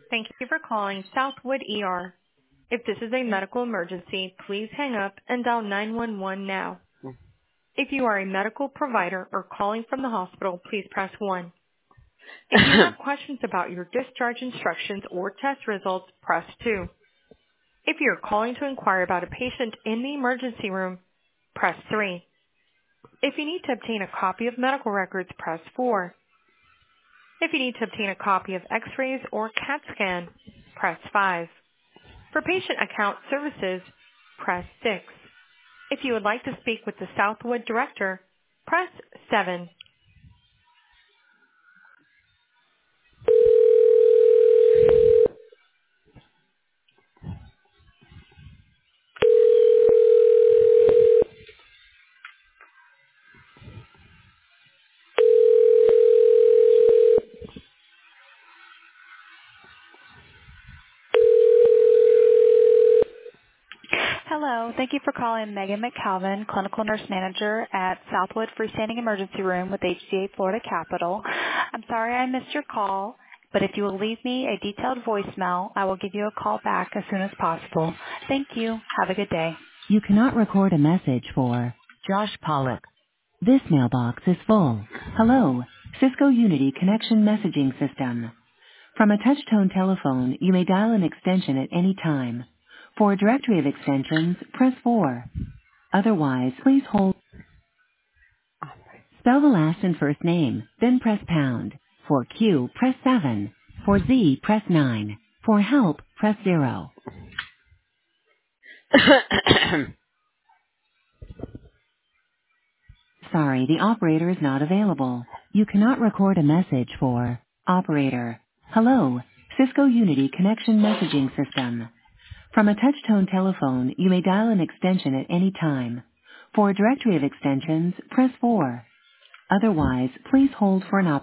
Thank you for calling Southwood ER. If this is a medical emergency, please hang up and dial 911 now. If you are a medical provider or calling from the hospital, please press 1. If you have questions about your discharge instructions or test results, press 2. If you are calling to inquire about a patient in the emergency room, press 3. If you need to obtain a copy of medical records, press 4. If you need to obtain a copy of x-rays or CAT scan, press 5. For patient account services, press 6. If you would like to speak with the Southwood director, press 7. Hello. Thank you for calling Megan McCalvin, Clinical Nurse Manager at Southwood Freestanding Emergency Room with HCA Florida Capital. I'm sorry I missed your call, but if you will leave me a detailed voicemail, I will give you a call back as soon as possible. Thank you. Have a good day. You cannot record a message for Josh Pollock. This mailbox is full. Hello, Cisco Unity Connection Messaging System. From a touch-tone telephone, you may dial an extension at any time. For a directory of extensions, press 4. Otherwise, please hold. Spell the last and first name, then press pound. For Q, press 7. For Z, press 9. For help, press 0. Sorry, the operator is not available. You cannot record a message for operator. Hello, Cisco Unity Connection Messaging System. From a touch-tone telephone, you may dial an extension at any time. For a directory of extensions, press 4. Otherwise, please hold for an operator.